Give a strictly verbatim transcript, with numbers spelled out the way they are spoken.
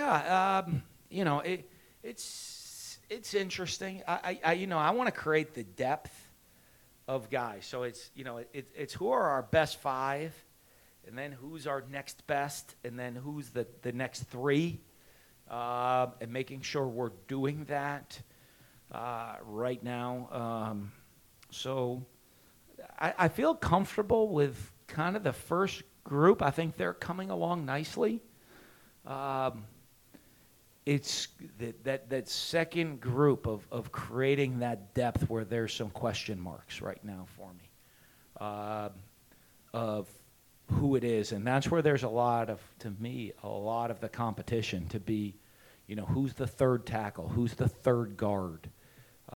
Yeah, um, you know, it, it's it's interesting. I, I, I you know, I want to create the depth of guys. So it's you know, it, it's who are our best five, and then who's our next best, and then who's the the next three, uh, and making sure we're doing that uh, right now. Um, so I, I feel comfortable with kind of the first group. I think they're coming along nicely. Um, it's that, that that second group of, of creating that depth where there's some question marks right now for me uh, of who it is, and that's where there's a lot of, to me, a lot of the competition to be, you know, who's the third tackle, who's the third guard,